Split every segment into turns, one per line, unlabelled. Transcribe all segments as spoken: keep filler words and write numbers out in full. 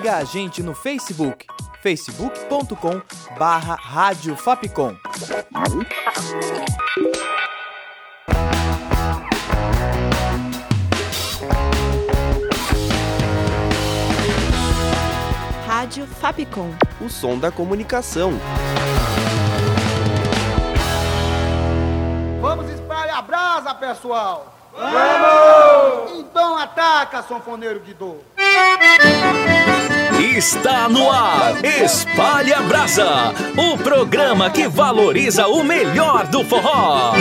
Siga a gente no Facebook, facebook ponto com barra Rádio Fapcom.
Rádio Fapcom,
o som da comunicação.
Vamos espalhar a brasa, pessoal! Vamos! Então ataca, sanfoneiro Guidô!
Está no ar, Espalha a Brasa, o programa que valoriza o melhor do forró.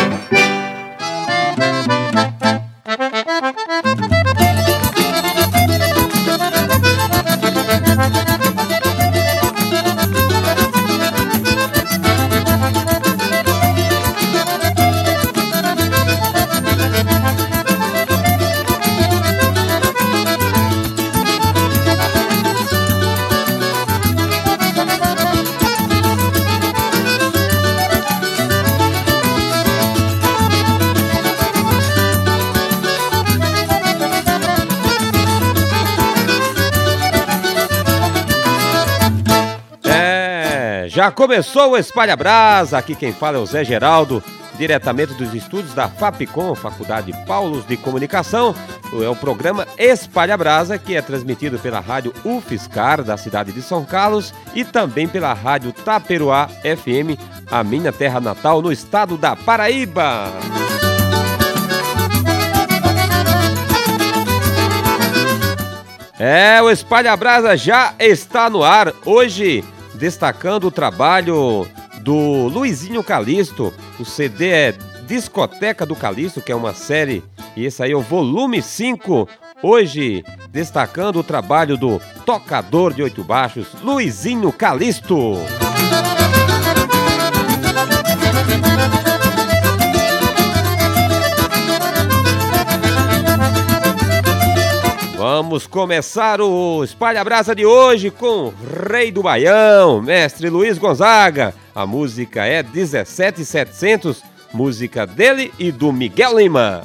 Já começou o Espalha Brasa, aqui quem fala é o Zé Geraldo, diretamente dos estúdios da Fapcom, Faculdade Paulos de Comunicação. É o programa Espalha Brasa, que é transmitido pela rádio UFSCar, da cidade de São Carlos, e também pela rádio Taperoá F M, a minha terra natal, no estado da Paraíba. É, o Espalha Brasa já está no ar, hoje destacando o trabalho do Luizinho Calixto. O C D é Discoteca do Calixto, que é uma série, e esse aí é o volume cinco. Hoje destacando o trabalho do tocador de oito baixos, Luizinho Calixto. Vamos começar o Espalha Brasa de hoje com o Rei do Baião, mestre Luiz Gonzaga. A música é dezessete mil e setecentos, música dele e do Miguel Lima.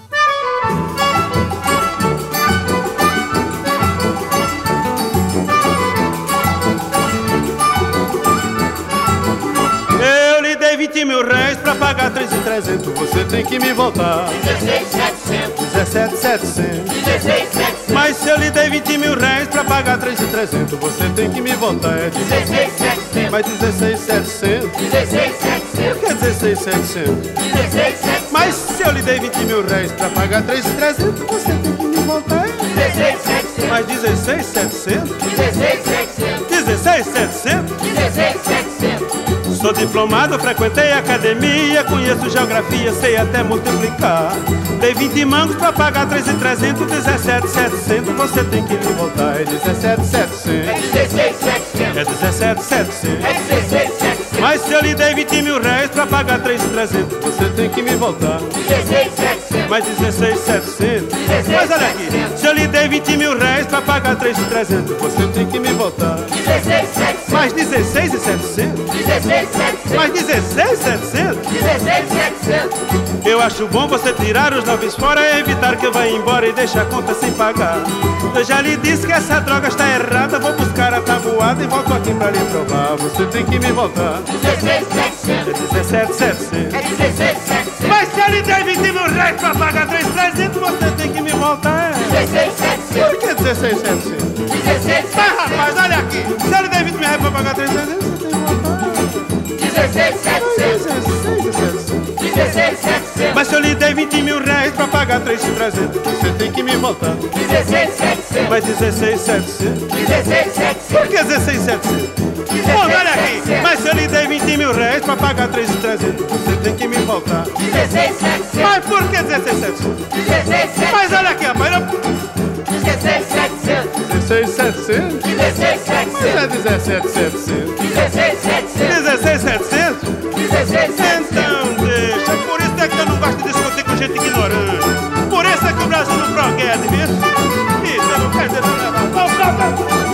Eu lhe dei vinte mil réis pra pagar três mil e trezentos, você tem que me voltar.
dezesseis mil e setecentos,
dezessete mil e setecentos,
dezesseis mil e setecentos.
Mas se eu lhe dei vinte mil réis pra pagar três mil e trezentos, você tem que me voltar. É
dezesseis mil e setecentos,
mas dezesseis mil e setecentos,
dezesseis mil e setecentos.
Por que dezesseis mil e setecentos?
dezesseis mil e setecentos.
Mas se eu lhe dei vinte mil réis pra pagar três mil e trezentos, você tem que me voltar.
dezesseis mil e setecentos,
mas dezesseis mil e setecentos,
dezesseis mil e setecentos,
dezesseis mil e setecentos,
dezesseis mil e setecentos.
Sou diplomado, frequentei a academia, conheço geografia, sei até multiplicar. Dei vinte mangos pra pagar três mil e trezentos, dezessete mil e setecentos, você tem que me voltar. É dezessete mil e setecentos,
é dezesseis mil e setecentos,
é dezessete mil e setecentos,
é dezesseis mil e setecentos.
Mas se eu lhe dei vinte mil réis pra pagar três mil e trezentos, você tem que me voltar.
dezesseis mil e setecentos,
mas dezesseis mil e setecentos. Mas olha aqui, se eu lhe dei vinte mil réis pra pagar três mil e trezentos, você tem que me voltar.
dezesseis mil e setecentos,
mas dezesseis mil e setecentos,
dezesseis mil e setecentos,
mas dezesseis mil e setecentos,
dezesseis mil e setecentos.
Eu acho bom você tirar os noves fora e evitar que eu vá embora e deixe a conta sem pagar. Eu já lhe disse que essa droga está errada, vou buscar a tabuada e volto aqui pra lhe provar. Você tem que me voltar.
dezesseis mil e setecentos,
é dezessete mil e setecentos,
é dezesseis mil e setecentos.
Mas se eu lhe dei vinte mil réis pra pagar três mil e trezentos, você tem que me voltar.
dezesseis mil e setecentos.
Por que dezesseis mil e setecentos?
dezesseis mil e setecentos.
Mas rapaz, olha aqui, se eu lhe dei vinte mil réis pra pagar três mil e trezentos, você tem que voltar.
dezesseis mil e setecentos,
dezesseis mil e setecentos.
dezesseis mil e setecentos.
Mas se eu lhe dei vinte mil réis pra pagar três mil e trezentos, você tem que me voltar.
dezesseis mil e setecentos.
Mas dezesseis mil e setecentos.
dezesseis mil e setecentos.
Por que dezesseis mil e setecentos? Bom, olha aqui, mas se eu lhe dei vinte mil réis pra pagar três mil e trezentos, você tem que me voltar.
dezesseis mil e setecentos.
Mas por que dezesseis mil e setecentos?
dezesseis mil e setecentos.
Mas olha aqui, rapaz, eu...
dezesseis mil e setecentos.
dezesseis mil e setecentos?
dezesseis mil e setecentos.
Mas é dezessete mil e setecentos.
dezesseis mil e setecentos.
dezesseis mil e setecentos?
dezesseis mil e setecentos.
Então deixa, por isso é que eu não gosto de discutir com gente ignorante. Por isso é que o Brasil não progrede, viu? Isso, eu não quero dizer nada. Não, não, não.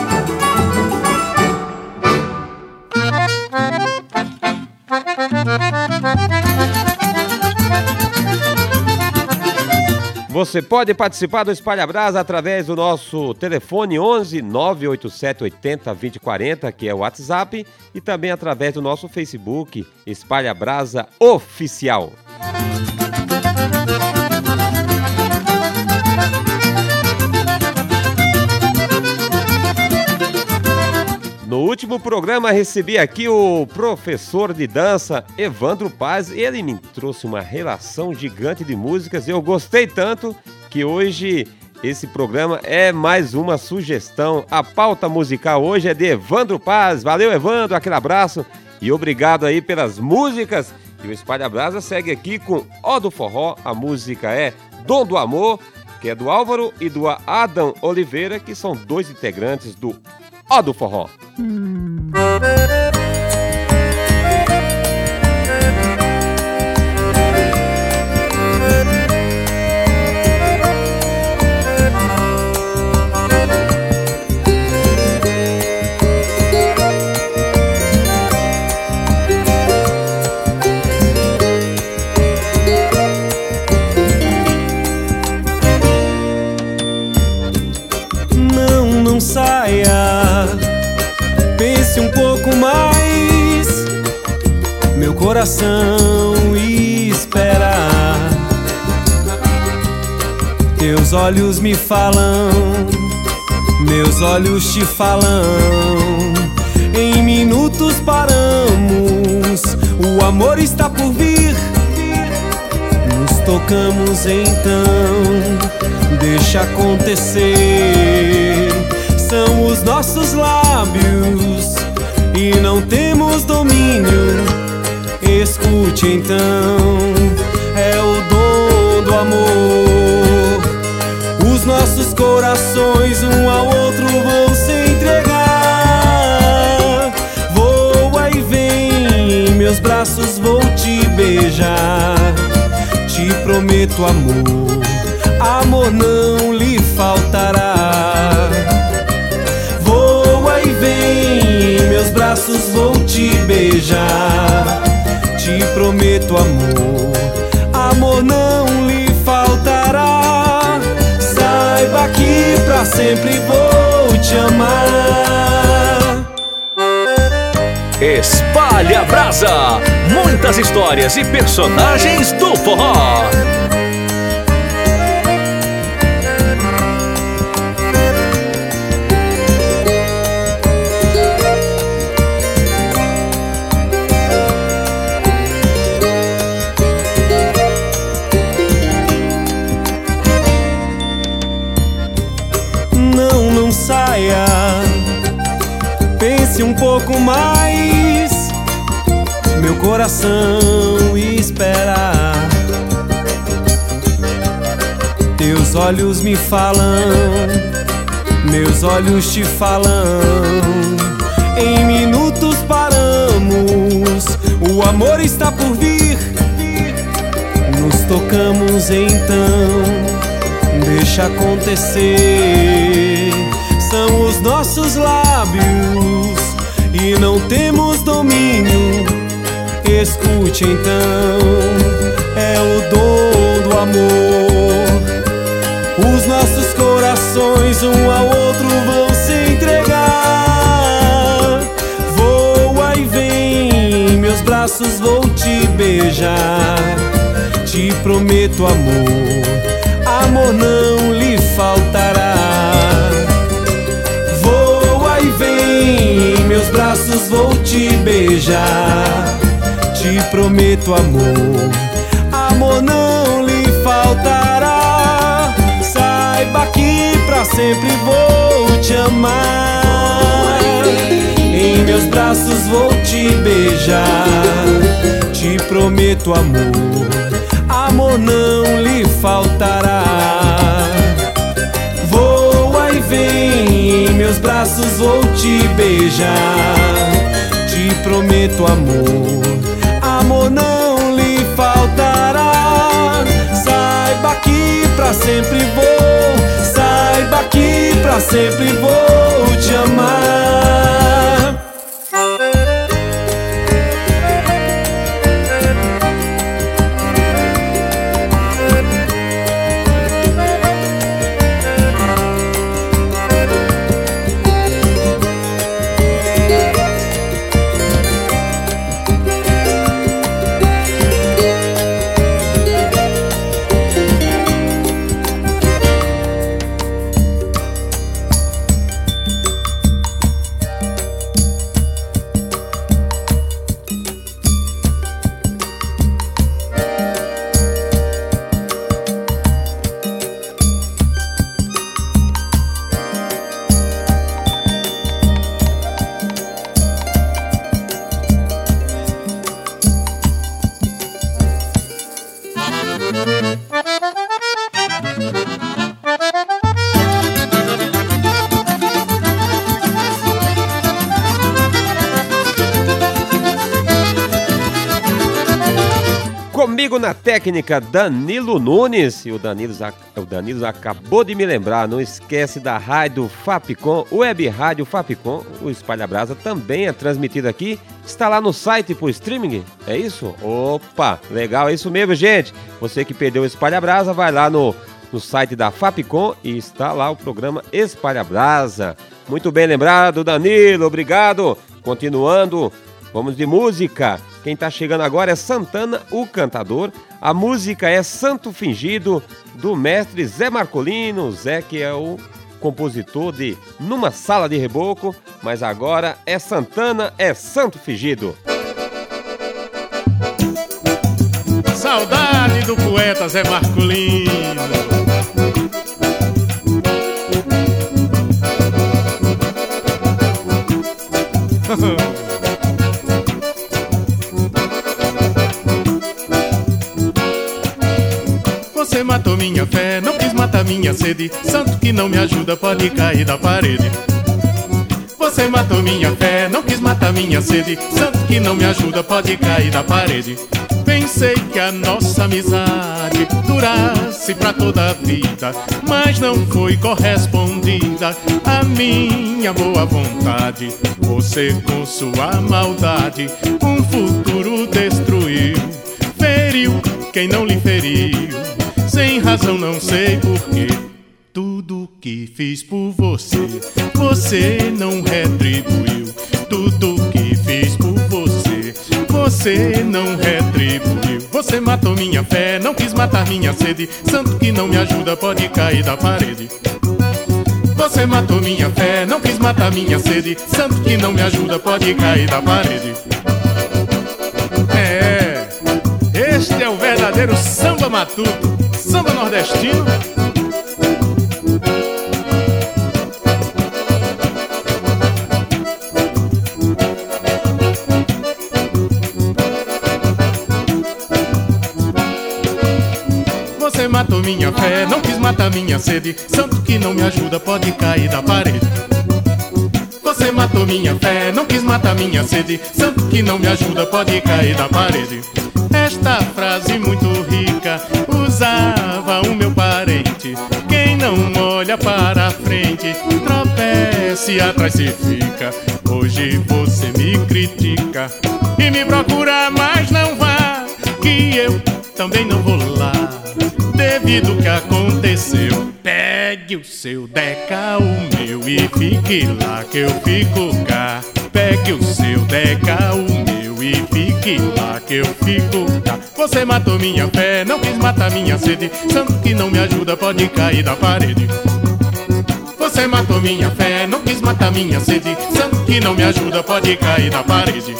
você pode participar do Espalha Brasa através do nosso telefone onze nove oito sete oitenta vinte quarenta, que é o WhatsApp, e também através do nosso Facebook, Espalha Brasa Oficial. No último programa recebi aqui o professor de dança Evandro Paz. Ele me trouxe uma relação gigante de músicas. Eu gostei tanto que hoje esse programa é mais uma sugestão. A pauta musical hoje é de Evandro Paz. Valeu, Evandro, aquele abraço e obrigado aí pelas músicas. E o Espalha Brasa segue aqui com Ó do Forró. A música é Dom do Amor, que é do Álvaro e do Adam Oliveira, que são dois integrantes do Ó do Forró. Hum.
Não, não saia, pense um pouco mais, meu coração espera. Teus olhos me falam, meus olhos te falam. Em minutos paramos, o amor está por vir. Nos tocamos então, deixa acontecer. São os nossos lábios e não temos domínio. Escute então, é o dom do amor. Os nossos corações um ao outro vão se entregar. Voa e vem, em meus braços vou te beijar. Te prometo amor, amor não lhe faltará. Voa e vem, em meus braços vou te beijar. Te prometo amor, amor não lhe faltará. Saiba que pra sempre vou te amar.
Espalha Brasa, muitas histórias e personagens do forró.
Não, não saia, pense um pouco mais, meu coração espera. Teus olhos me falam, meus olhos te falam. Em minutos paramos, o amor está por vir. Nos tocamos então, deixa acontecer. São os nossos lábios e não temos domínio. Escute então, é o dom do amor. Os nossos corações um ao outro vão se entregar. Voa e vem, em meus braços vou te beijar. Te prometo amor, amor não lhe faltará. Voa e vem, em meus braços vou te beijar. Te prometo amor, amor não lhe faltará. Saiba que pra sempre vou te amar. Em meus braços vou te beijar. Te prometo amor, amor não lhe faltará. Voa e vem, em meus braços vou te beijar. Te prometo amor, amor não lhe faltará. Saiba que pra sempre vou, saiba que pra sempre vou te amar.
Comigo na técnica, Danilo Nunes. E o Danilo, o Danilo acabou de me lembrar, não esquece da rádio Fapcom, Web Rádio Fapcom. O Espalha Brasa também é transmitido aqui. Está lá no site por streaming, é isso? Opa, legal, é isso mesmo, gente. Você que perdeu o Espalha Brasa, vai lá no, no site da Fapcom e está lá o programa Espalha Brasa. Muito bem lembrado, Danilo, obrigado. Continuando, vamos de música. Quem tá chegando agora é Santana, o cantador. A música é Santo Fingido, do mestre Zé Marcolino. Zé que é o compositor de Numa Sala de Reboco. Mas agora é Santana, é Santo Fingido.
Saudade do poeta Zé Marcolino. Você matou minha fé, não quis matar minha sede. Santo que não me ajuda pode cair da parede. Você matou minha fé, não quis matar minha sede. Santo que não me ajuda pode cair da parede. Pensei que a nossa amizade durasse pra toda a vida, mas não foi correspondida a minha boa vontade. Você com sua maldade um futuro destruiu, feriu quem não lhe feriu, sem razão não sei porquê. Tudo que fiz por você, você não retribuiu. Tudo que fiz por você, você não retribuiu. Você matou minha fé, não quis matar minha sede. Santo que não me ajuda pode cair da parede. Você matou minha fé, não quis matar minha sede. Santo que não me ajuda pode cair da parede. É, este é o verdadeiro samba matuto, samba nordestino. Você matou minha fé, não quis matar minha sede. Santo que não me ajuda pode cair da parede. Você matou minha fé, não quis matar minha sede. Santo que não me ajuda pode cair da parede. Esta frase muito rica usava o meu parente. Quem não olha para a frente tropeça e atrás se fica. Hoje você me critica e me procura, mas não vá, que eu também não vou lá. Devido ao que aconteceu, pegue o seu deca, o meu, e fique lá que eu fico cá. Pegue o seu deca, o meu, e fique lá que eu fico cá. Você matou minha fé, não quis matar minha sede. Santo que não me ajuda pode cair da parede. Você matou minha fé, não quis matar minha sede. Santo que não me ajuda pode cair da parede.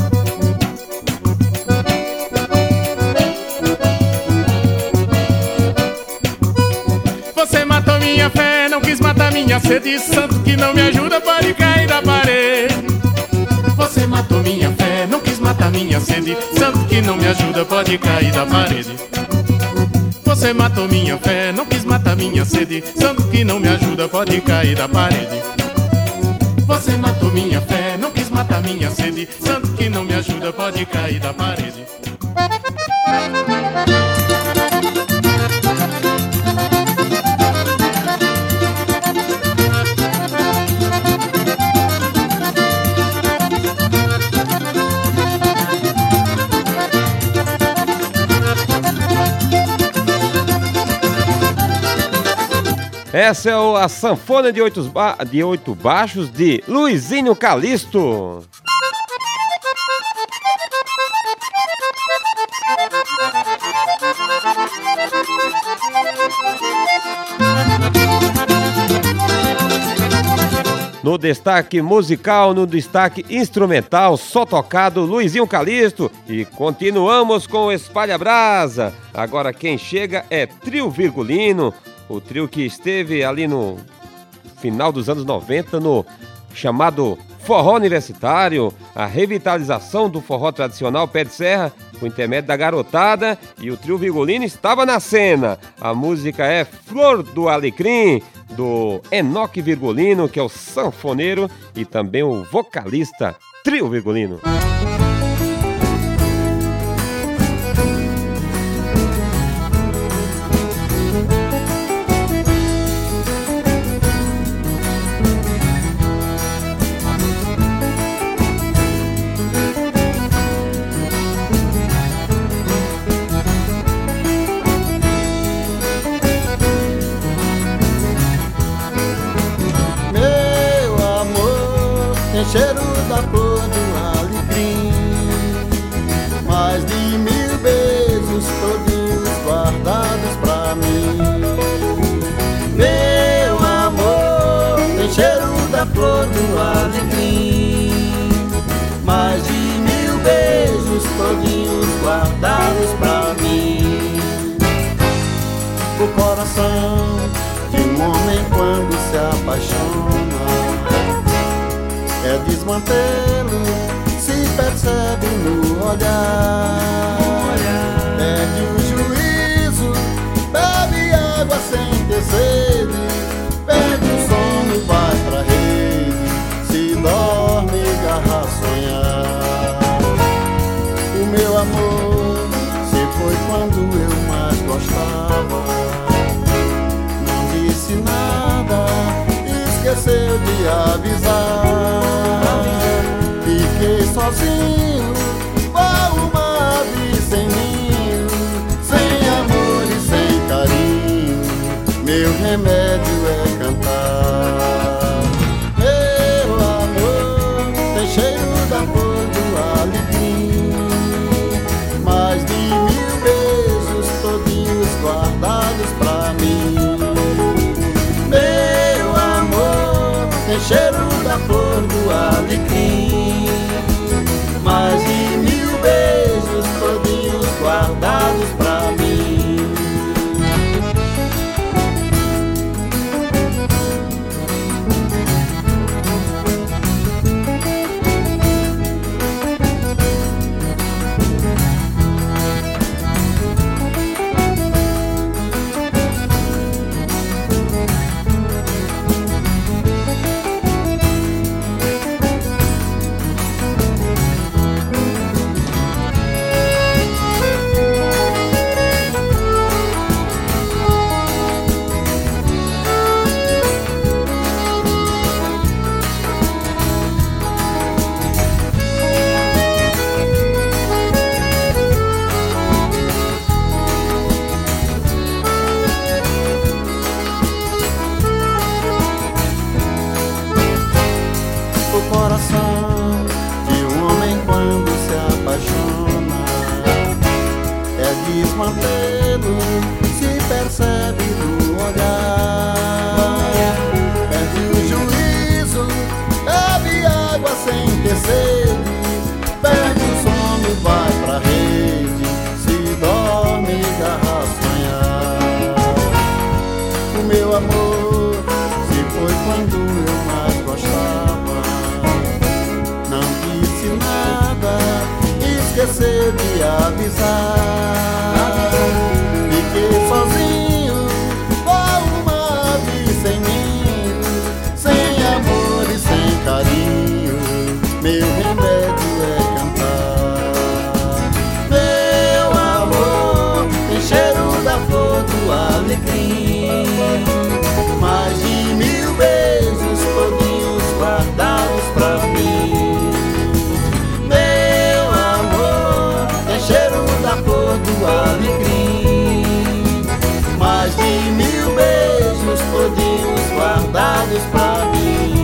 Você matou minha fé, não quis matar minha sede. Santo que não me ajuda pode cair da parede. Você matou minha fé, não quis matar minha sede. Santo que não me ajuda pode cair da parede. Você matou minha fé, não quis matar minha sede. Santo que não me ajuda pode cair da parede. Você matou minha fé, não quis matar minha sede. Santo que não me ajuda pode cair da parede.
Essa é a sanfona de oito, ba- de oito baixos de Luizinho Calixto. No destaque musical, no destaque instrumental, só tocado Luizinho Calixto. E continuamos com o Espalha Brasa. Agora quem chega é Trio Virgulino. O trio que esteve ali no final dos anos noventa no chamado forró universitário, a revitalização do forró tradicional pé de serra, com intermédio da garotada, e o Trio Virgulino estava na cena. A música é Flor do Alecrim, do Enoque Virgulino, que é o sanfoneiro e também o vocalista Trio Virgulino.
tem cheiro da flor do alecrim. Mais de mil beijos todinhos guardados pra mim. Meu amor, tem cheiro da flor do alecrim. Mais de mil beijos todinhos guardados pra mim. O coração de um homem quando se apaixona é desmantelo, se percebe no olhar. Perde o juízo, bebe água sem ter sede, perde o sono, vai pra rede, se dorme, garra a sonhar. O meu amor se foi quando eu mais gostava, não disse nada, esqueceu de avisar. Fiquei sozinho, qual uma ave sem ninho, sem amor e sem carinho, meu remédio é cantar. Meu amor, tem cheiro da flor do alecrim. Mais de mil beijos todinhos guardados pra mim. Meu amor, tem cheiro da flor do alecrim. Mais de mil beijos todinhos guardados pra mim. Desmantelo, se percebe no olhar. Perde o juízo, bebe água sem ter sede, perde o sono, vai pra rede, se dorme, garra a sonhar. O meu amor se foi quando eu mais gostava, não disse nada, esqueceu de avisar. Fiquei sozinho, qual uma ave sem ninho, sem amor e sem carinho, meu remédio é cantar. Meu amor, tem cheiro da flor do alecrim. Mais de mil beijos todinhos guardados pra mim. Meu amor, tem cheiro da flor do alecrim. Mais de mil beijos todinhos guardados pra mim.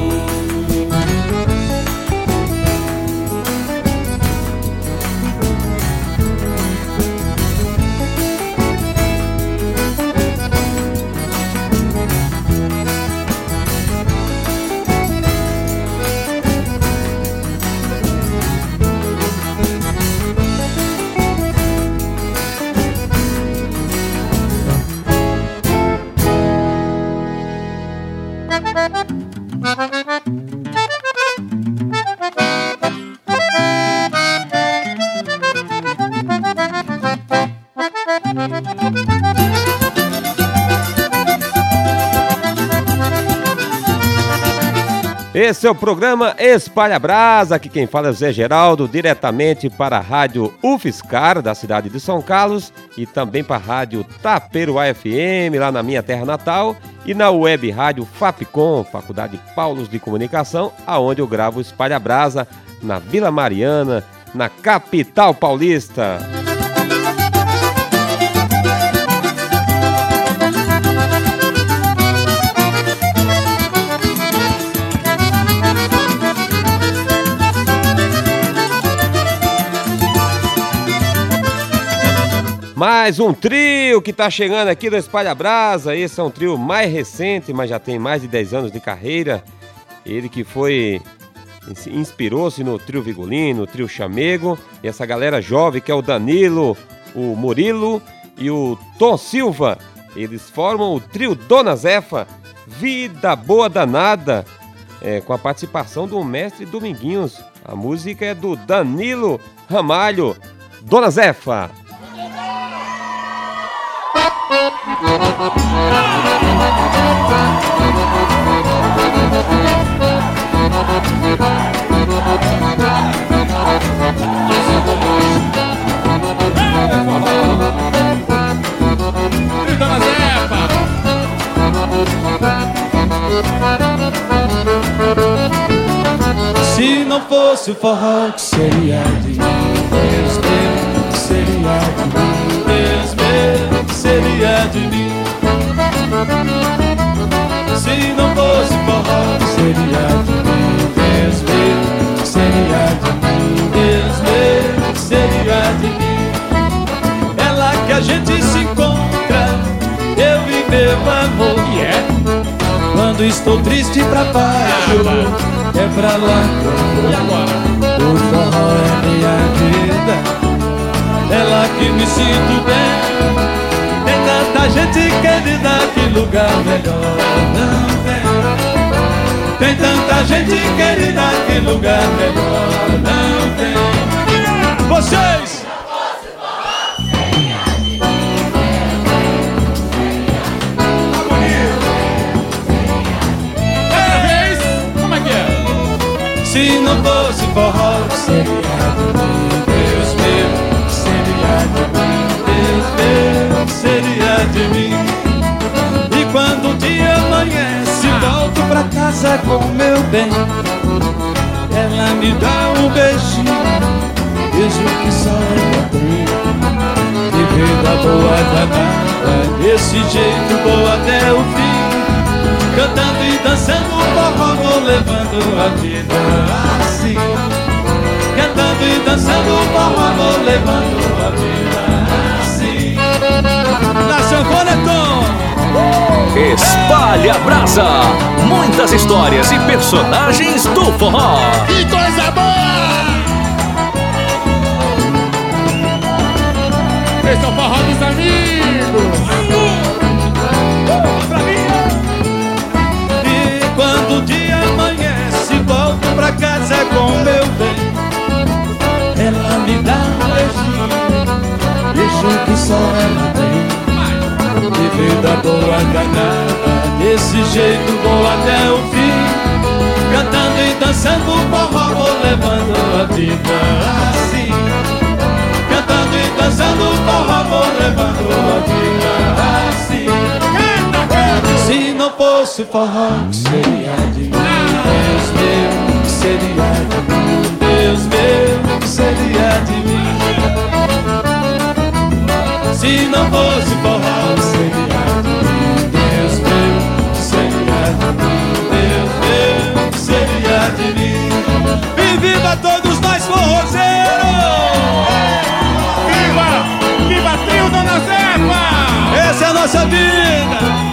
Esse é o programa Espalha Brasa, aqui quem fala é o Zé Geraldo, diretamente para a Rádio UFSCar, da cidade de São Carlos, e também para a Rádio Taperoá F M, lá na minha terra natal, e na web Rádio Fapcom, Faculdade Paulos de Comunicação, aonde eu gravo o Espalha Brasa, na Vila Mariana, na capital paulista. Mais um trio que tá chegando aqui do Espalha Brasa. Esse é um trio mais recente, mas já tem mais de dez anos de carreira. Ele que foi... inspirou-se no trio Vigolino, no trio Chamego. E essa galera jovem que é o Danilo, o Murilo e o Tom Silva. Eles formam o trio Dona Zefa, Vida Boa Danada, é, com a participação do mestre Dominguinhos. A música é do Danilo Ramalho, Dona Zefa.
Dona Zefa.
Se não fosse o forró, que seria de mim? Deus meu, que seria de mim? Deus meu, que seria de mim? Se não fosse o forró, que seria de mim? Deus meu, que seria de mim? Deus meu, que seria de mim? É lá que a gente se encontra, eu e meu amor. Yeah. Quando estou triste pra baixo, é pra lá que eu vou.
E agora?
O forró é minha vida, é lá que me sinto bem. Tem tanta gente querida, que lugar melhor não tem. Tem tanta gente querida, que lugar melhor não tem. Vocês! Se não fosse forró, seria de mim, Deus meu, seria de mim, Deus meu, seria de mim. E quando o dia amanhece, volto pra casa com meu bem. Ela me dá um beijinho, beijo que só ela tem. De vida boa danada, desse jeito boa até o fim. Cantando e dançando o forró, vou levando a vida assim. Cantando e dançando o forró, vou levando a vida assim. Na sanfona, Tom!
Espalha Brasa, muitas histórias e personagens do forró.
Que coisa boa! Esse é o forró dos amigos.
Quando o dia amanhece, volto pra casa com meu bem. Ela me dá um beijinho, beijo que só ela tem. De vida boa danada, desse jeito boa até o fim. Cantando e dançando o forró, vou levando a vida assim. Cantando e dançando o forró, vou levando a vida assim. Se não fosse forró, que seria de mim? Deus meu, que seria de mim? Deus meu, que seria de mim? Se não fosse forró, que seria de mim? Deus meu, que seria de mim? Deus meu, que seria de mim? E viva todos nós forrozeiros!
Viva! Viva trio Dona Zefa!
Essa é a nossa vida!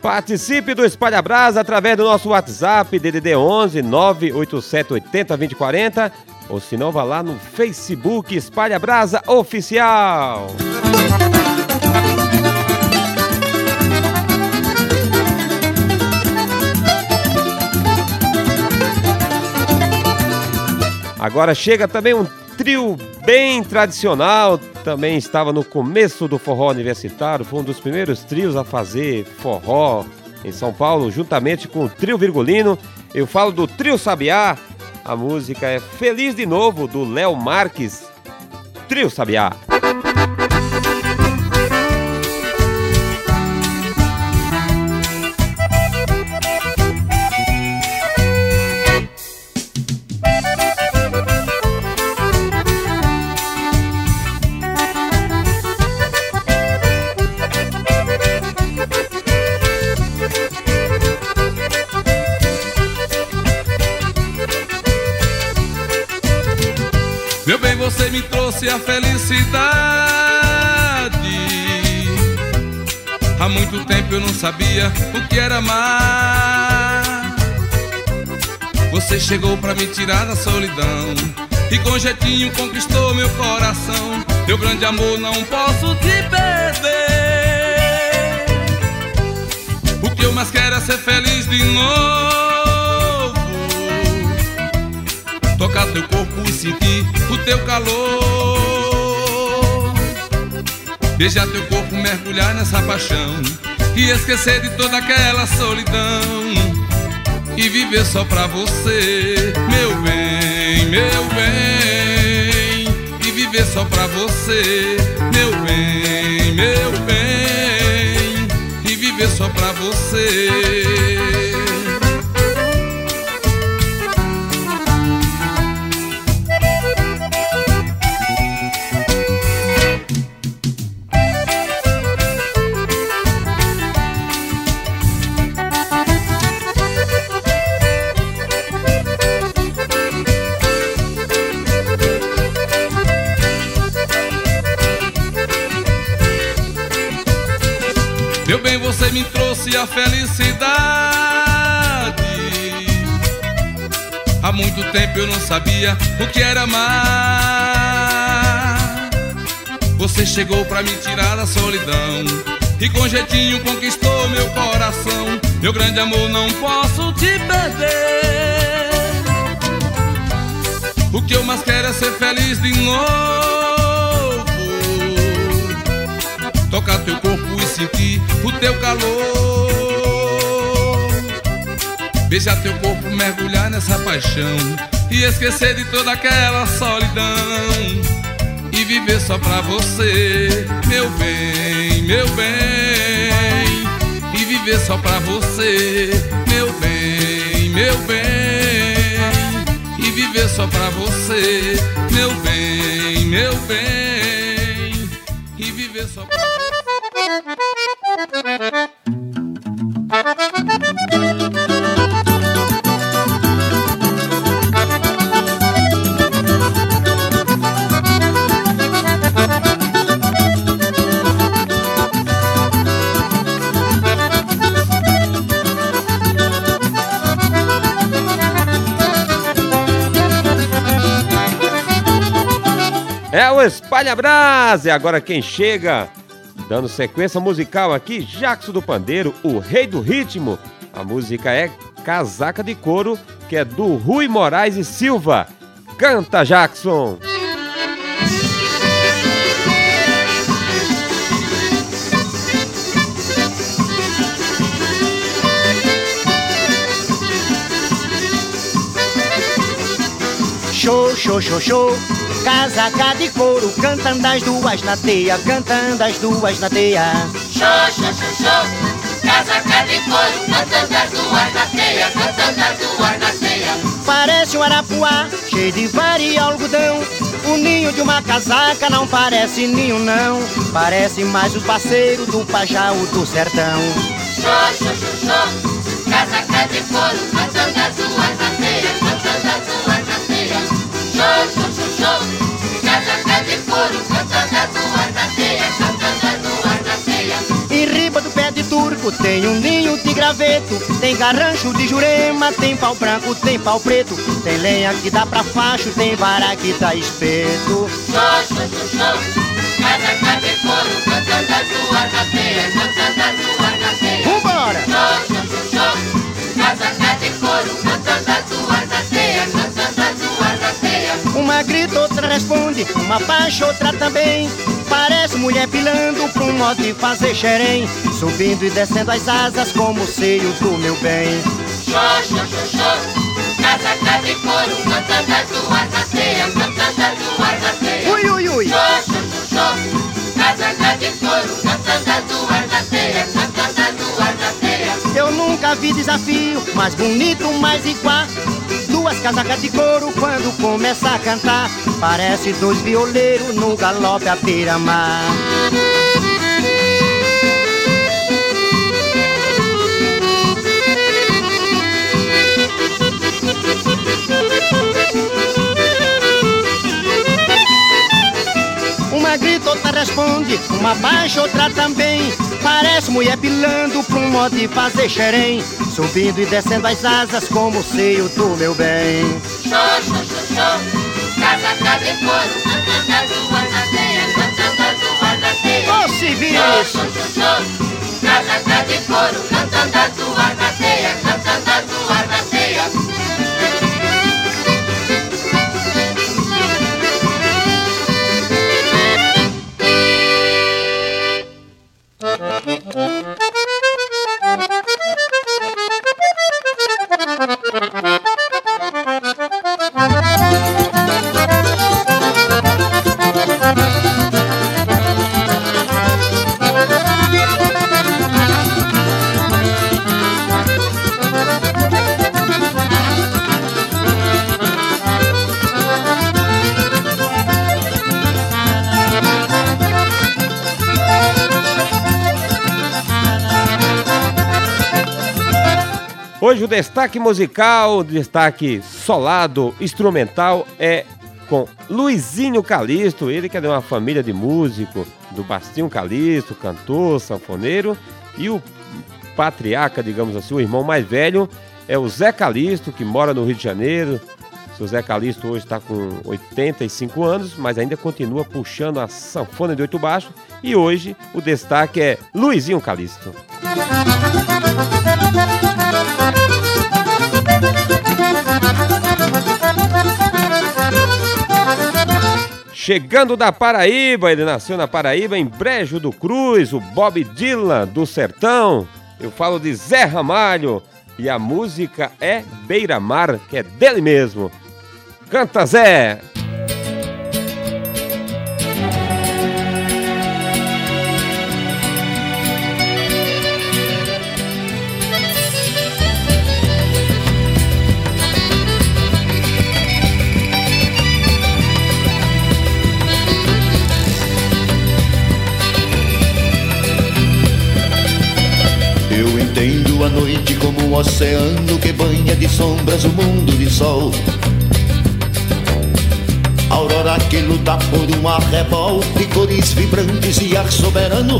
Participe do Espalha Brasa através do nosso WhatsApp D D D onze nove oito sete oito zero dois zero quatro zero ou se não, vá lá no Facebook Espalha Brasa Oficial. Agora chega também um trio bem tradicional, também estava no começo do forró universitário, foi um dos primeiros trios a fazer forró em São Paulo, juntamente com o trio Virgulino. Eu falo do Trio Sabiá, a música é Feliz de Novo, do Léo Marques, Trio Sabiá.
Meu bem, você me trouxe a felicidade. Há muito tempo eu não sabia o que era amar. Você chegou pra me tirar da solidão e com jeitinho conquistou meu coração. Meu grande amor, não posso te perder. O que eu mais quero é ser feliz de novo. Tocar teu corpo e sentir o teu calor. Beijar teu corpo, mergulhar nessa paixão e esquecer de toda aquela solidão e viver só pra você, meu bem, meu bem. E viver só pra você, meu bem, meu bem. E viver só pra você. Meu bem, você me trouxe a felicidade. Há muito tempo eu não sabia o que era amar. Você chegou pra me tirar da solidão e com jeitinho conquistou meu coração. Meu grande amor, não posso te perder. O que eu mais quero é ser feliz de novo. Tocar teu corpo e sentir o teu calor. Beijar teu corpo, mergulhar nessa paixão e esquecer de toda aquela solidão e viver só pra você, meu bem, meu bem. E viver só pra você, meu bem, meu bem. E viver só pra você, meu bem, meu bem. E viver só pra você.
É o Espalha Brasa. E agora quem chega, dando sequência musical aqui, Jackson do Pandeiro, o rei do ritmo. A música é Casaca de Couro, que é do Rui Moraes e Silva. Canta, Jackson!
Show, show, show, show. Casaca de couro, cantando as duas na teia, cantando as duas na teia.
Show, show, show, show. Casaca de couro, cantando as duas na teia, cantando as duas na teia.
Parece um arapuá, cheio de varia e algodão. O ninho de uma casaca não parece ninho não. Parece mais os parceiros do Pajau do sertão.
Show, show, show, show. Casaca de couro, cantando as duas na teia, cantando as duas na teia. Show, show, show, show. Casaca de couro, cantando as duas na teia, cantando as duas na teia.
Em riba do pé de turco, branco, tem um ninho de graveto, tem garrancho de jurema, tem pau branco, tem pau preto, tem lenha que dá pra facho, tem vara que dá espeto.
Show, show, show, show, casa, casa e couro, cantando as suas gafeias, cantando as suas gafeias.
Vambora!
Show, show, show, show, casa, casa e couro, cantando as suas gafeias, cantando as suas gafeias.
Uma grita, outra responde, uma baixa, outra também. Parece mulher pilando pra um modo de fazer xerém, subindo e descendo as asas como o seio do meu bem.
Show, show, show, show, casa, casa e couro, cantando as suas gafeias, cantando as suas gafeias.
Ui, ui, ui.
Show, show, show, show, casa, casa e couro, cantando as suas gafeias, cantando as suas gafeias.
Eu nunca vi desafio mais bonito, mais igual. Duas casacas de couro quando começa a cantar, parece dois violeiros no galope à beira-mar. Uma grita, outra responde, uma baixa, outra também. Parece mulher pilando pra um modo de fazer xerém, subindo e descendo as asas como o seio do meu bem.
Show, show, show, show, casa, casa e couro, cantando as suas gafeias, cantando as suas gafeias.
Ô, civis!
Show, show, show, show, casa, casa e couro, cantando as suas gafeias, cantando as suas gafeias.
Hoje o destaque musical, o destaque solado, instrumental é com Luizinho Calixto, ele que é de uma família de músico, do Bastinho Calixto, cantor, sanfoneiro, e o patriarca, digamos assim, o irmão mais velho, é o Zé Calixto, que mora no Rio de Janeiro. O Zé Calixto hoje está com oitenta e cinco anos, mas ainda continua puxando a sanfona de oito baixos, e hoje o destaque é Luizinho Calixto. Chegando da Paraíba, ele nasceu na Paraíba, em Brejo do Cruz, o Bob Dylan do sertão. Eu falo de Zé Ramalho e a música é Beira-Mar, que é dele mesmo. Canta, Zé!
Eu entendo a noite como um oceano que banha de sombras o mundo de sol. Aurora que luta por um arrebol de cores vibrantes e ar soberano.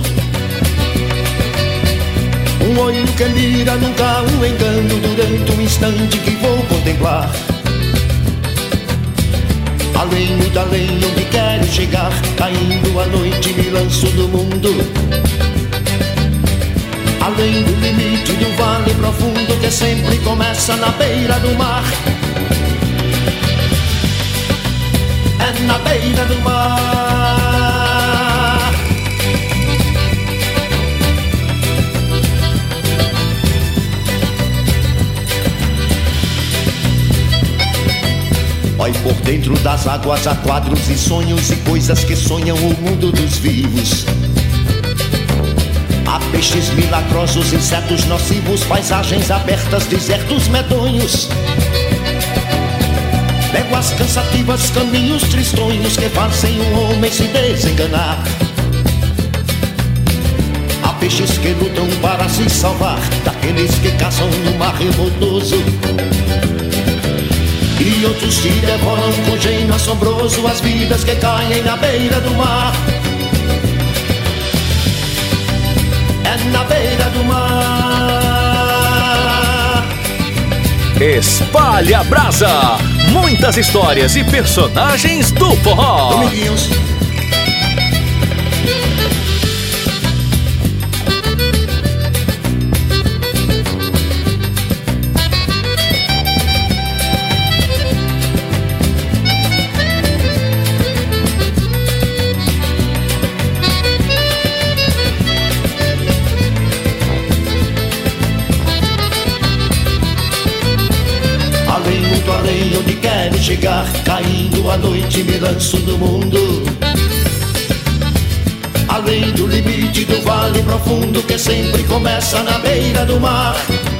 Um olho que mira nunca um engano durante um instante que vou contemplar. Além, muito além onde quero chegar, caindo a noite me lanço do mundo. Além do limite do vale profundo que sempre começa na beira do mar. É na beira do mar. Vai por dentro das águas há quadros e sonhos e coisas que sonham o mundo dos vivos. Há peixes milagrosos, insetos nocivos, paisagens abertas, desertos medonhos. Léguas cansativas, caminhos tristonhos que fazem um homem se desenganar. Há peixes que lutam para se salvar daqueles que caçam no mar revoltoso. E outros que devoram com gênio assombroso as vidas que caem na beira do mar. É na beira do mar.
Espalha Brasa. Muitas histórias e personagens do forró.
Dominguinhos. Onde quero chegar, caindo à noite me lanço do mundo. Além do limite do vale profundo que sempre começa na beira do mar.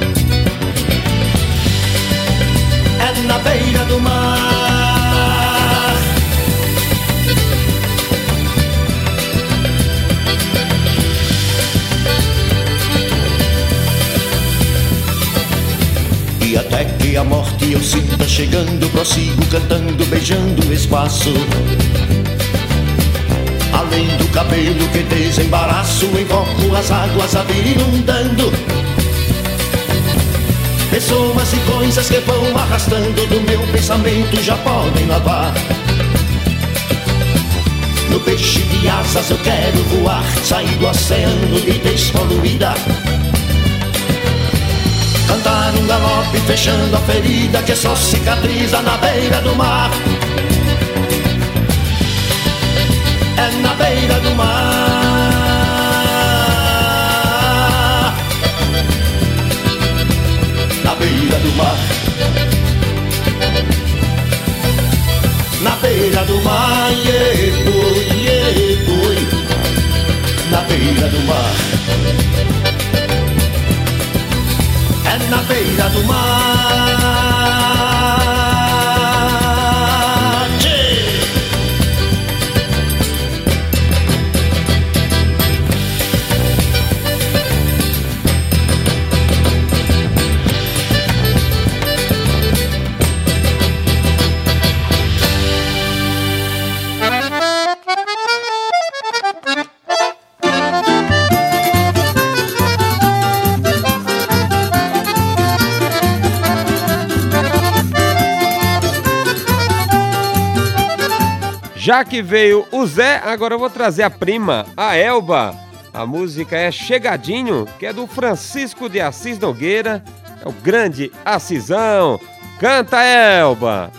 É na beira do mar. E até que a morte eu sinta chegando, prossigo cantando, beijando o espaço. Além do cabelo que desembaraço, invoco as águas a vir inundando. Pessoas e coisas que vão arrastando do meu pensamento já podem lavar. No peixe de asas eu quero voar, sair do oceano de despoluída. Cantar um galope fechando a ferida que só cicatriza na beira do mar. É na beira do mar. Na beira do mar. Na beira do mar, yeah, boy, yeah, boy. Na beira do mar. É na beira do mar. Tchê.
Já que veio o Zé, agora eu vou trazer a prima, a Elba. A música é Chegadinho, que é do Francisco de Assis Nogueira. É o grande Assisão. Canta, Elba!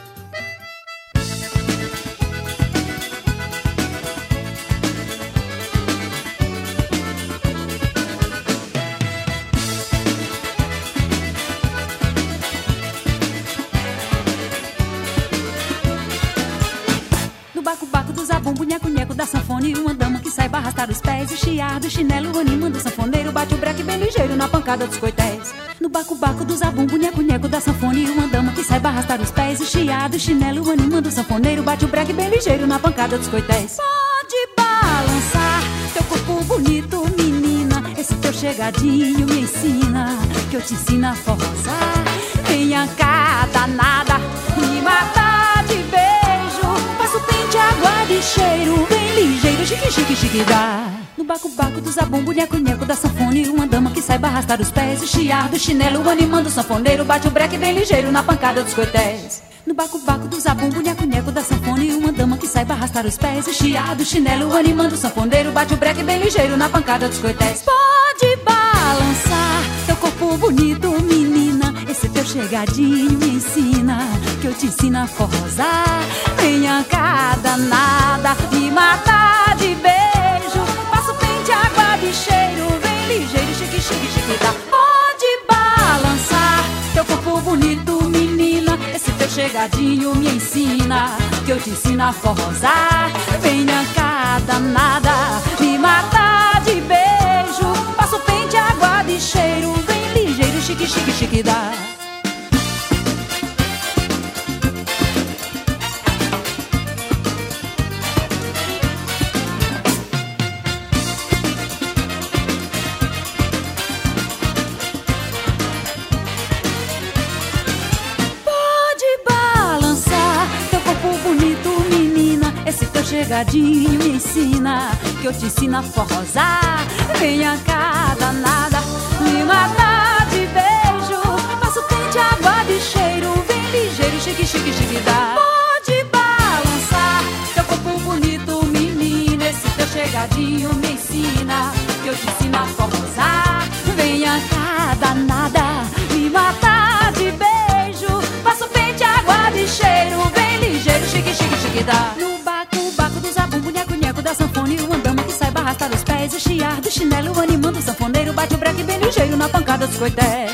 Da sanfona e uma dama que saiba arrastar os pés, o chiar do chinelo animando o sanfoneiro, bate o breque bem ligeiro na pancada dos coités. No baco-baco do zabumbo, nheco-nheco da sanfona e uma dama que saiba arrastar os pés, o chiar do chinelo animando o sanfoneiro, bate o breque bem ligeiro na pancada dos coités. Pode balançar teu corpo bonito, menina, esse teu chegadinho me ensina, que eu te ensino a forrosar. Venha cá, danada, me matar de beijo, passo pente, água de cheiro, bem ligeiro, chique, chique, chique, dá. No baco-baco do zabumbo, nheco-nheco da sanfona e uma dama que saiba arrastar os pés, o chiar do chinelo animando o sanfoneiro, bate o breque bem ligeiro na pancada dos coités. No baco-baco do zabumbo, nheco-nheco da sanfona e uma dama que saiba arrastar os pés, o chiar do chinelo animando o sanfoneiro, bate o breque bem ligeiro na pancada dos coités. Pode balançar teu corpo bonito, menina, esse teu chegadinho me ensina, que eu te ensino a forrosar. Venha cá, danada, me matar de beijo, passo pente, água de cheiro, bem ligeiro, chique, chique, chique, dá. Pode balançar teu corpo bonito, menina, esse teu chegadinho me ensina, que eu te ensino a forrosar. Venha cá, danada, me matar de beijo, passo pente, água de cheiro, bem ligeiro, chique, chique, chique, dá. Chegadinho me ensina, que eu te ensino a forrosar. Venha cá, danada, me matar de beijo, passo pente, água de cheiro, chique, chique dá. Pode balançar teu corpo bonito, menina. Esse teu chegadinho me ensina, que eu te ensino a forçar. Venha cá, danada, me matar de beijo. Passa o pente, água de cheiro, bem ligeiro, chique, chique, chique dá. No baco, baco do zabumbo, nheco, nheco da sanfona e o andama que saiba arrastar os pés. O chiar do chinelo animando o sanfoneiro, bate o breque bem ligeiro na pancada dos coités.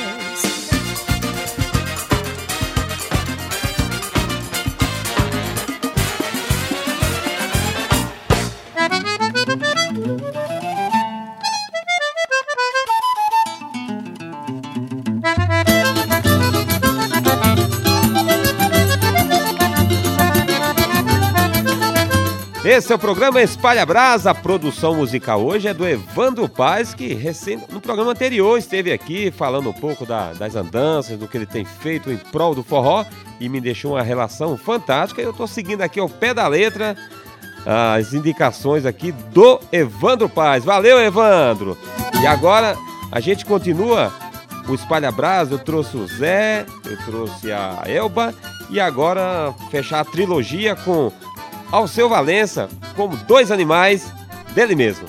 Esse é o programa Espalha Brasa. A produção musical hoje é do Evandro Paz, que recém, no programa anterior esteve aqui falando um pouco da, das andanças, do que ele tem feito em prol do forró e me deixou uma relação fantástica. Eu estou seguindo aqui ao pé da letra as indicações aqui do Evandro Paz. Valeu, Evandro! E agora a gente continua o Espalha Brasa. Eu trouxe o Zé, eu trouxe a Elba e agora fechar a trilogia com Alceu Valença, como Dois Animais, dele mesmo.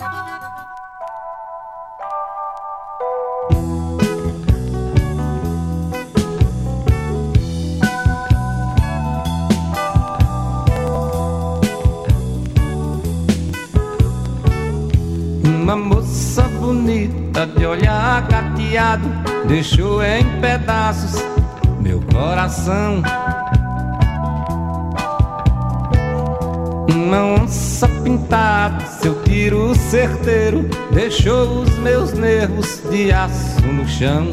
Uma moça bonita de olhar cateado deixou em pedaços meu coração. Uma onça pintada, seu tiro certeiro deixou os meus nervos de aço no chão.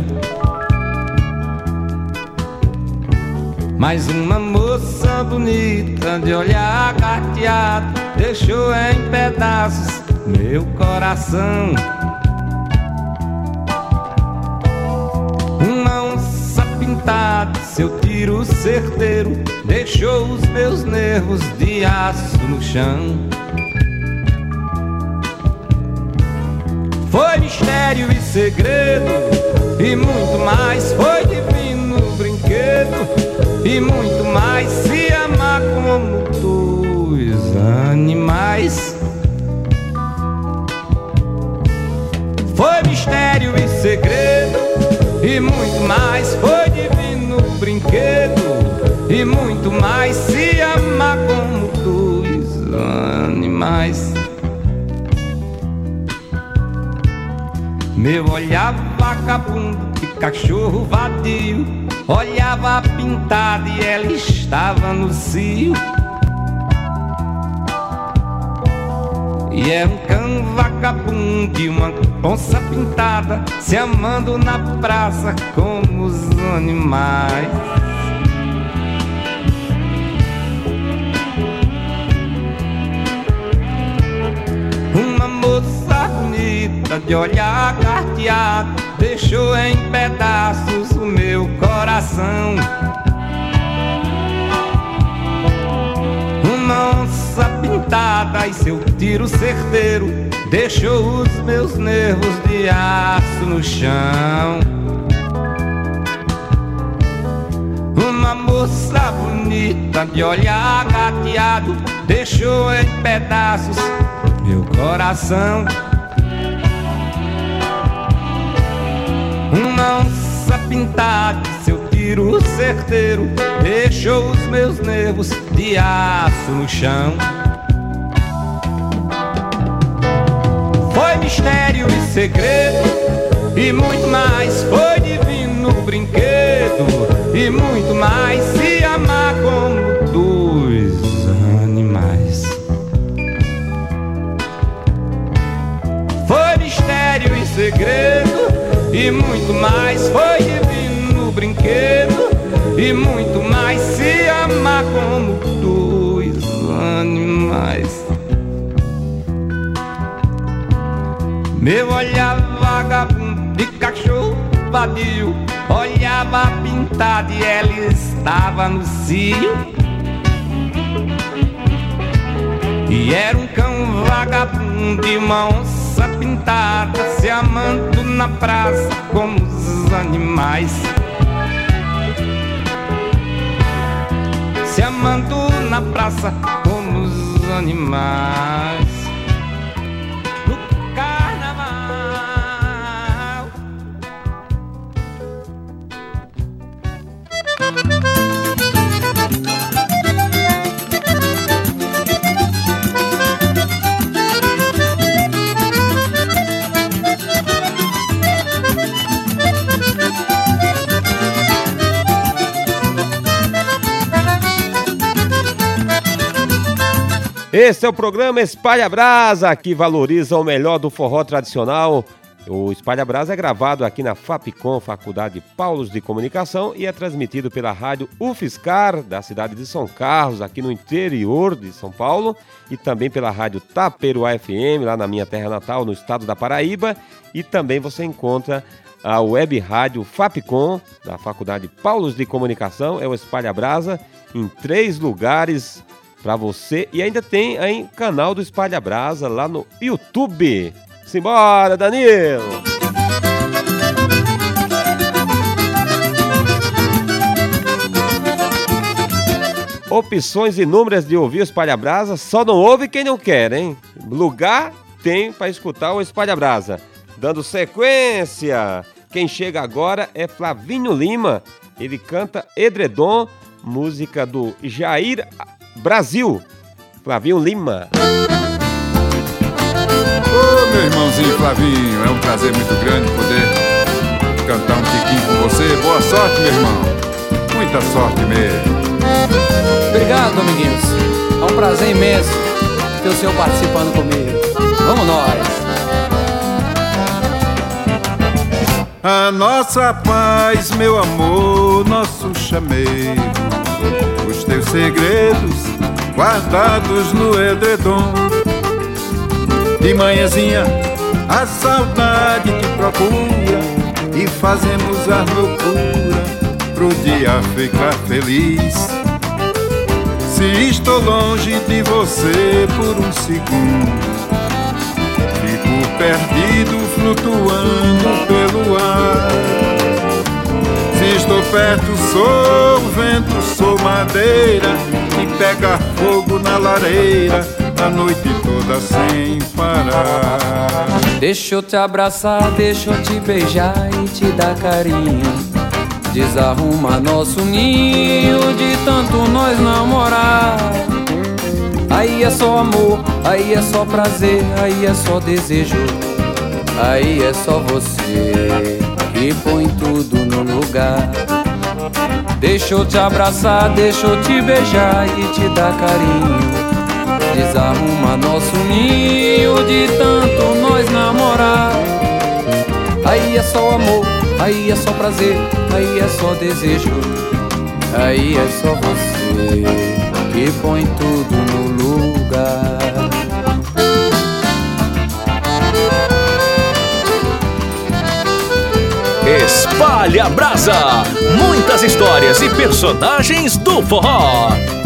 Mais uma moça bonita de olhar cateado deixou em pedaços meu coração. Uma onça pintada, seu tiro certeiro deixou os meus nervos de aço no chão. Foi mistério e segredo e muito mais, foi divino brinquedo e muito mais, se amar como dois animais. Foi mistério e segredo e muito mais, foi divino brinquedo e muito mais, se amar como dois animais. Meu olhar vagabundo de cachorro vadio olhava pintada e ela estava no cio. E é um cão vagabundo e uma onça pintada se amando na praça como os animais. Uma moça bonita de olhar carteado deixou em pedaços o meu coração. Uma onça pintada e seu tiro certeiro deixou os meus nervos de aço no chão. Uma moça bonita de olhar gateado deixou em pedaços meu coração. Uma onça pintada e seu tiro certeiro deixou os meus nervos de aço no chão. Foi mistério e segredo e muito mais, foi divino brinquedo e muito mais, se amar como dois animais. Foi mistério e segredo e muito mais, foi divino brinquedo e muito mais, se amar como dois animais. Meu olhar vagabundo de cachorro vadio olhava pintada e ela estava no cio. E era um cão vagabundo e uma onça pintada se amando na praça como os animais. se amando na praça como os animais. No carnaval.
Esse é o programa Espalha Brasa, que valoriza o melhor do forró tradicional. O Espalha Brasa é gravado aqui na Fapcom, Faculdade Paulos de Comunicação, e é transmitido pela rádio UFSCar, da cidade de São Carlos, aqui no interior de São Paulo, e também pela rádio Taperoá F M, lá na minha terra natal, no estado da Paraíba, e também você encontra a web rádio Fapcom, da Faculdade Paulos de Comunicação, é o Espalha Brasa, em três lugares para você, e ainda tem aí o canal do Espalha Brasa lá no YouTube. Simbora, Danilo! Opções inúmeras de ouvir o Espalha Brasa, só não ouve quem não quer, hein? Lugar tem para escutar o Espalha Brasa. Dando sequência, quem chega agora é Flavinho Lima. Ele canta Edredom, música do Jair Brasil. Flavinho Lima.
Ô, meu irmãozinho Flavinho, é um prazer muito grande poder cantar um tiquinho com você. Boa sorte, meu irmão. Muita sorte mesmo.
Obrigado, amiguinhos. É um prazer imenso ter o senhor participando comigo. Vamos nós.
A nossa paz, meu amor, nosso chamego, os teus segredos guardados no edredom. De manhãzinha a saudade te procura e fazemos a loucura pro dia ficar feliz. Se estou longe de você por um segundo, fico perdido flutuando pelo ar. Se estou perto sou vento, sou madeira que pega fogo na lareira a noite toda sem parar.
Deixa eu te abraçar, deixa eu te beijar e te dar carinho. Desarruma nosso ninho de tanto nós namorar. Aí é só amor, aí é só prazer, aí é só desejo. Aí é só você que põe tudo no lugar. Deixa eu te abraçar, deixa eu te beijar e te dar carinho. Desarruma nosso ninho de tanto nós namorar. Aí é só amor, aí é só prazer, aí é só desejo. Aí é só você que põe tudo no lugar.
Espalha Brasa, muitas histórias e personagens do forró.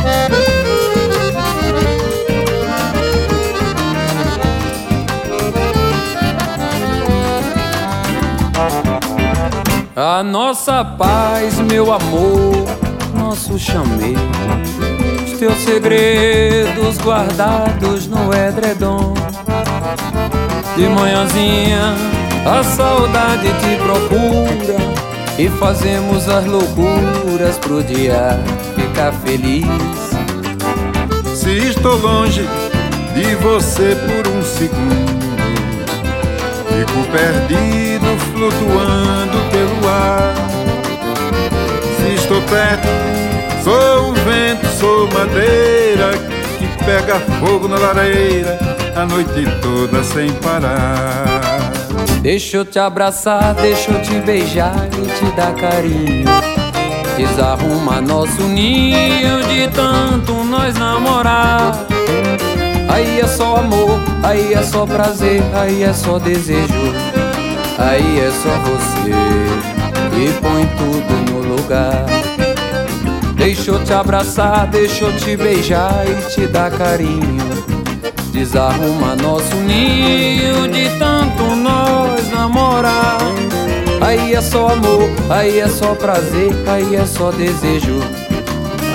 A nossa paz, meu amor, nosso chamego, os teus segredos guardados no edredom. De manhãzinha a saudade te procura e fazemos as loucuras pro dia ficar feliz.
Se estou longe de você por um segundo, fico perdido flutuando pelo ar. Se estou perto sou vento, sou madeira que pega fogo na lareira a noite toda sem parar.
Deixa eu te abraçar, deixa eu te beijar e te dar carinho. Desarruma nosso ninho de tanto nós namorar. Aí é só amor, aí é só prazer, aí é só desejo. Aí é só você que põe tudo no lugar. Deixa eu te abraçar, deixa eu te beijar e te dar carinho. Desarruma nosso ninho de tanto nós namorar. Aí é só amor, aí é só prazer, aí é só desejo.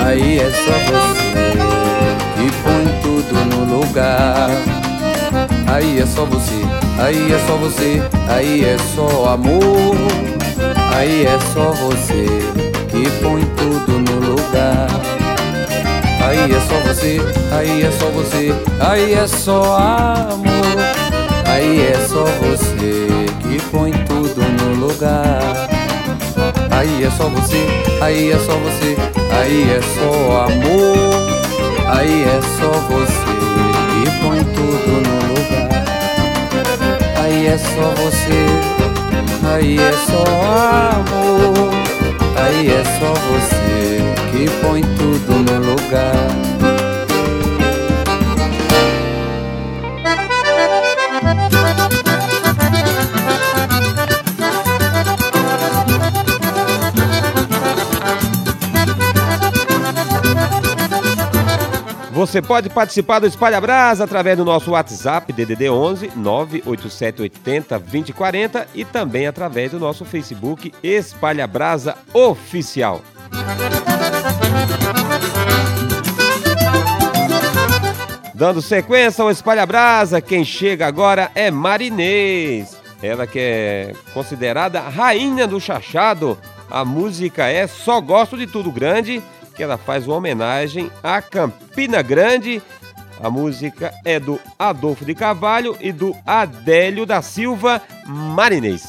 aí é só você que põe tudo no lugar. Aí é só você, aí é só você, aí é só amor. Aí é só você que põe tudo no lugar. Aí é só você, aí é só você, aí é só amor. Aí é só você que põe tudo no lugar. Aí é só você, aí é só você, aí é só amor. Aí é só você que põe tudo no lugar. Aí é só você, aí é só amor. Aí é só você que põe tudo no lugar.
Você pode participar do Espalha Brasa através do nosso WhatsApp D D D onze nove oito sete oito zero dois zero quatro zero e também através do nosso Facebook Espalha Brasa Oficial. Dando sequência ao Espalha Brasa, quem chega agora é Marinês. Ela que é considerada a rainha do chachado. A música é Só Gosto de Tudo Grande, que ela faz uma homenagem a Campina Grande. A música é do Adolfo de Carvalho e do Adélio da Silva. Marinês.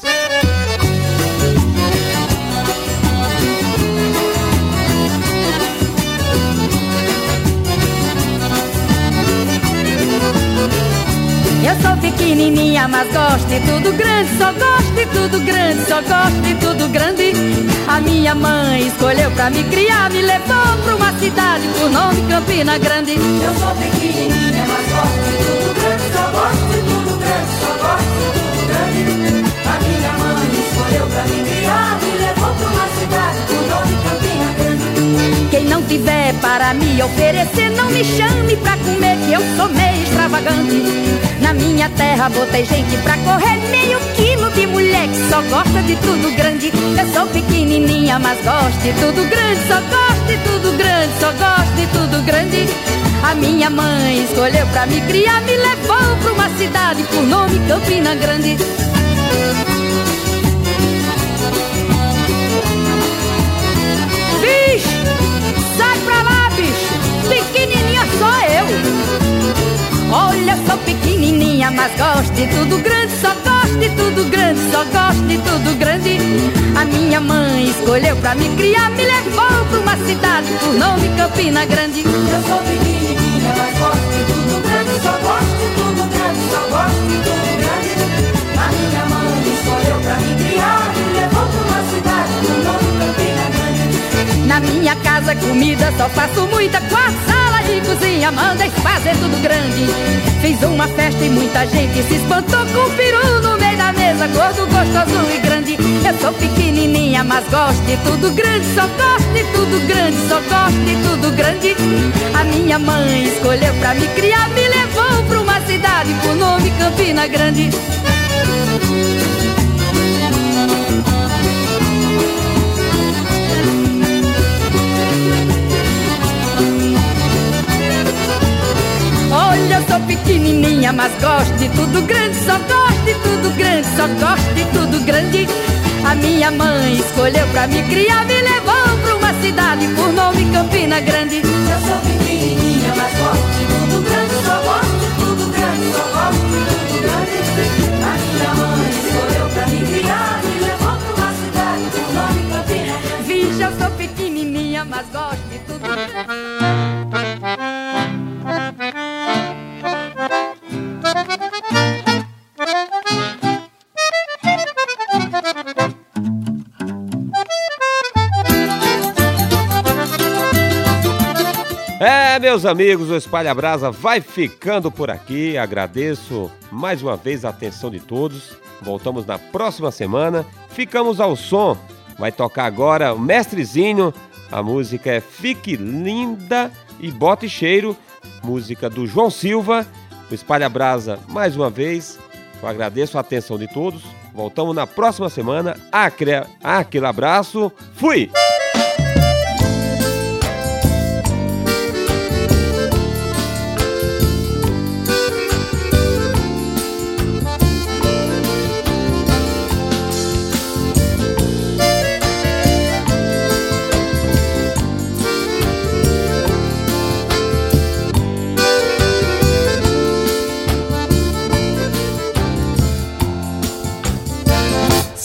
Eu sou pequenininha, mas gosto de tudo grande. Só gosto de tudo grande, só gosto de tudo grande. A minha mãe escolheu pra me criar, me levou pra uma cidade por nome Campina Grande. Eu sou pequenininha, mas gosto de tudo grande. Só gosto de tudo grande, só gosto de tudo grande. A minha mãe escolheu pra me criar, me levou pra uma cidade por nome Campina Grande. Quem não tiver para me oferecer, não me chame pra comer, que eu sou meio extravagante. Na minha terra botei gente pra correr, meio quilo de mulher que só gosta de tudo grande. Eu sou pequenininha, mas gosto de tudo grande. Só gosto de tudo grande, só gosto de tudo grande. A minha mãe escolheu pra me criar, me levou pra uma cidade por nome Campina Grande. Bicho, sai pra lá, bicho, pequenininha sou eu. Olha, sou pequenininha, mas gosto de tudo grande. Só gosto de tudo grande, só gosto de tudo grande. A minha mãe escolheu pra me criar, me levou pra uma cidade por nome Campina Grande. Eu sou pequenininha, mas gosto de tudo grande. Só gosto de tudo grande, só gosto de tudo grande. A minha mãe escolheu pra me criar, me levou pra uma cidade por nome Campina Grande. Na minha casa comida só faço muita, quatro salas de cozinha, mandei fazer tudo grande. Fiz uma festa e muita gente se espantou com o peru no meio da mesa, gordo, gostoso e grande. Eu sou pequenininha, mas gosto de tudo grande. Só gosto de tudo grande, só gosto de tudo grande. A minha mãe escolheu pra me criar, me levou pra uma cidade por nome Campina Grande. Olha, eu sou pequenininha, mas gosto de tudo grande. Só gosto de tudo grande, só gosto de tudo grande. A minha mãe escolheu pra me criar, me levou pra uma cidade por nome Campina Grande. Eu sou pequenininha, mas gosto de tudo grande. Só gosto de tudo grande, só gosto de tudo grande. A minha mãe escolheu pra me criar, me levou pra uma cidade por nome Campina Grande. Vixe, eu sou pequenininha, mas gosto de tudo grande.
É, meus amigos, o Espalha Brasa vai ficando por aqui. Agradeço mais uma vez a atenção de todos. Voltamos na próxima semana. Ficamos ao som. Vai tocar agora o Mestrezinho. A música é Fique Linda e Bote Cheiro. Música do João Silva. O Espalha Brasa, mais uma vez, eu agradeço a atenção de todos. Voltamos na próxima semana. Aquele, aquele abraço. Fui!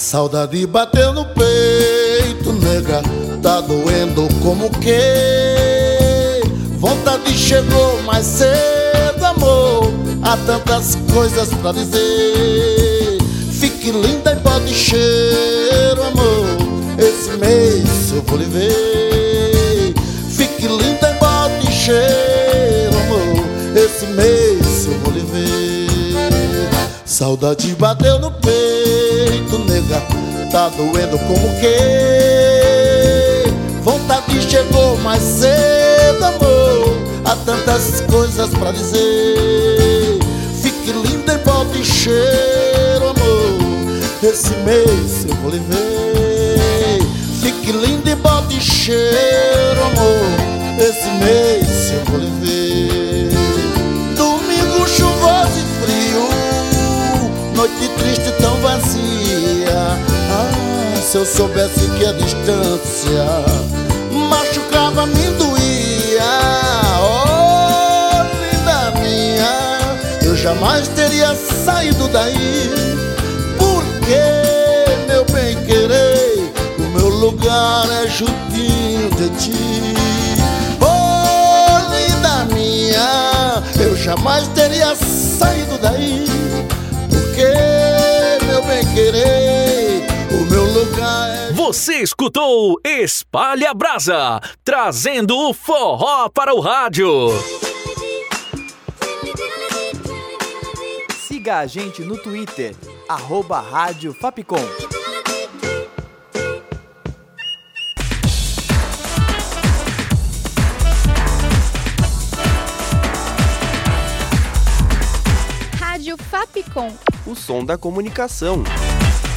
Saudade bateu no peito, nega, tá doendo como que? Vontade chegou mais cedo, amor, há tantas coisas pra dizer. Fique linda e bode cheiro, amor, esse mês eu vou lhe ver. Fique linda e bode cheiro, amor, esse mês eu vou lhe ver. Saudade bateu no peito, nega, tá doendo como que? Vontade chegou mais cedo, amor, há tantas coisas pra dizer. Fique linda e bote cheiro, amor, esse mês eu vou lhe ver. Fique linda e bote cheiro, amor, esse mês eu vou lhe ver. Domingo chuvoso e frio, noite triste tão vazia. Ah, se eu soubesse que a distância machucava, me doía. Oh, linda minha, eu jamais teria saído daí. Porque, meu bem querer, o meu lugar é juntinho de ti. Oh, linda minha, eu jamais teria saído daí. Porque, meu bem querer, o meu lugar é...
Você escutou Espalha Brasa, trazendo o forró para o rádio.
Siga a gente no Twitter, arroba Rádio Fapcom.
Rádio Fapcom.
O som da comunicação.